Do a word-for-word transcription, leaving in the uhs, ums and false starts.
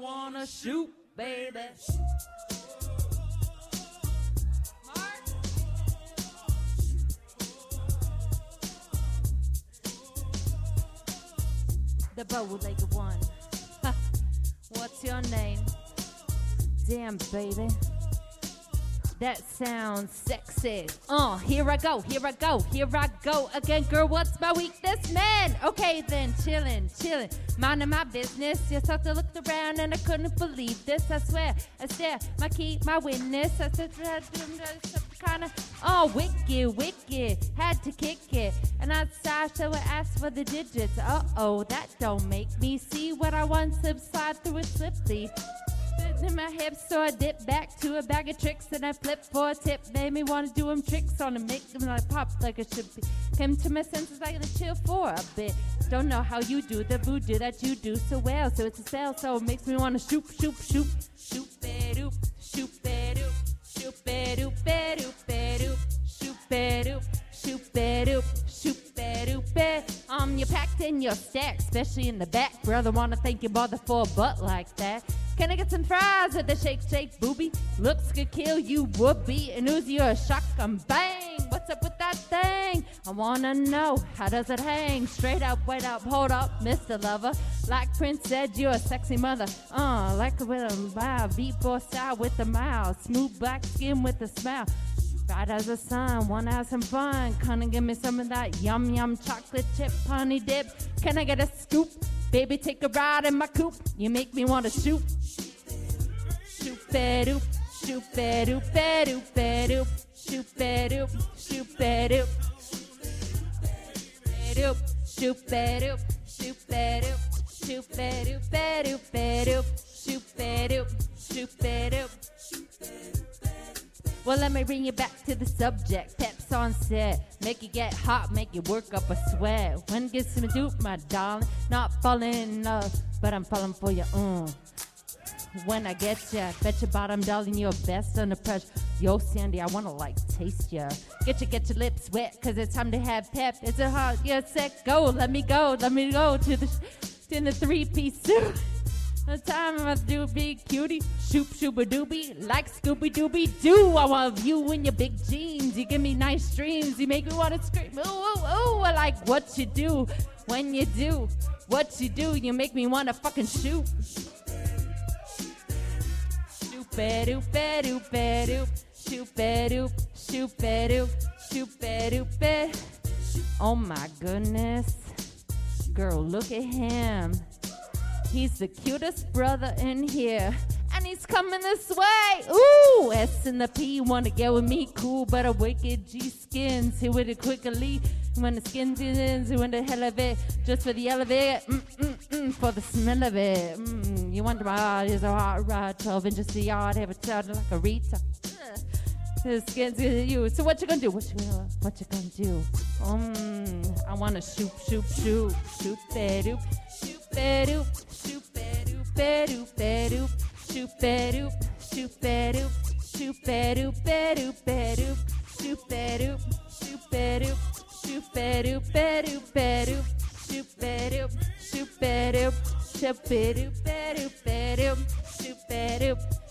wanna shoot, baby. The bow-legged one. Ha. What's your name? Damn, baby. That sounds sexy. Uh, here I go, here I go, here I go again. Girl, what's my weakness? Man, okay then, chillin', chillin', minding my business. Just have to look around and I couldn't believe this. I swear, I stare, my key, my witness. I said, some kind of, oh, wicked, wicked. Had to kick it. And I sighed, so I asked for the digits. Uh-oh, that don't make me see what I want. Subside through it swiftly. In my hips, so I dip back to a bag of tricks and I flip for a tip. Made me want to do them tricks on them, make them like pop like it should be. Came to my senses, I gotta chill for a bit. Don't know how you do the voodoo that you do so well, so it's a spell, so it makes me want to shoot, shoot, shoot, shoot, ba-doop, shoot, ba-doop, shoot, ba-doop, ba-doop, ba-doop, shoot, ba-doop, shoot, ba-doop, shoot, ba-doop, ba. Um, you're packed in your stack, especially in the back. Brother, wanna thank your mother for a butt like that. Can I get some fries with the shake, shake, booby? Looks could kill you, would be an Uzi or a shotgun, bang! What's up with that thing? I wanna know, how does it hang? Straight up, wait up, hold up, Mister Lover. Like Prince said, you're a sexy mother. Uh, like a with a wow, beat boy style with a mouth. Smooth black skin with a smile. Bright as the sun, wanna have some fun. Kinda give me some of that yum yum chocolate chip honey dip. Can I get a scoop? Baby, take a ride in my coupe. You make me wanna shoot. Shoop-a-doop, shoop-a-doop, ba-doop, ba-doop, shoop-a-doop, shoop-a-doop, ba-doop, shoop-a-doop, shoop-a-doop, shoop-a-doop, ba-doop, ba-doop, shoop-a-doop, shoop-a-doop. Well, let me bring you back to the subject. Peps on set, make you get hot, make you work up a sweat. When gets some dupe, my darling, not falling in love, but I'm falling for you, uh. When I get ya, bet your bottom dollar you're best under pressure. Yo, Sandy, I wanna like taste ya. Get your, get your lips wet, cause it's time to have pep. It's a hot, yeah, set, go, let me go, let me go to the, to the three-piece suit. The time I do big cutie, shoop shooba doobie, like Scooby Dooby Doo. I want you in your big jeans, you give me nice dreams, you make me wanna scream, ooh, ooh, ooh. I like what you do, when you do, what you do, you make me wanna fucking shoot. Shoop-a-doop, ba-doop, ba-doop, shoop-a-doop, shoop-a-doop, shoop-a-doop, ba. Oh my goodness, girl, look at him. He's the cutest brother in here, and he's coming this way. Ooh, S and the P wanna get with me, cool, but a wicked G skins here with it quickly. When the skin's in, when the hell of it, just for the elevator, mm, mm, mm, for the smell of it. Mm, you wonder my heart is a hot rod, twelve inches to yard, have it sounded like a retard. The skin's in you. So what you gonna do? What you gonna, what you gonna do? Um, I wanna shoot, shoot, shoot, shoot, ba-doop, shoot, ba-doop, shoot, ba-doop, ba-doop, ba-doop, shoot, ba-doop, shoot, ba-doop, shoot, ba-doop, ba-doop, ba-doop, shoot, ba-doop, shoot, ba-doop, shoot, ba-doop, ba-doop, ba-doop, shoot, ba-doop, shoot, ba-doop, shoot, ba-doop, ba-doop, ba-doop, shoot, ba-doop.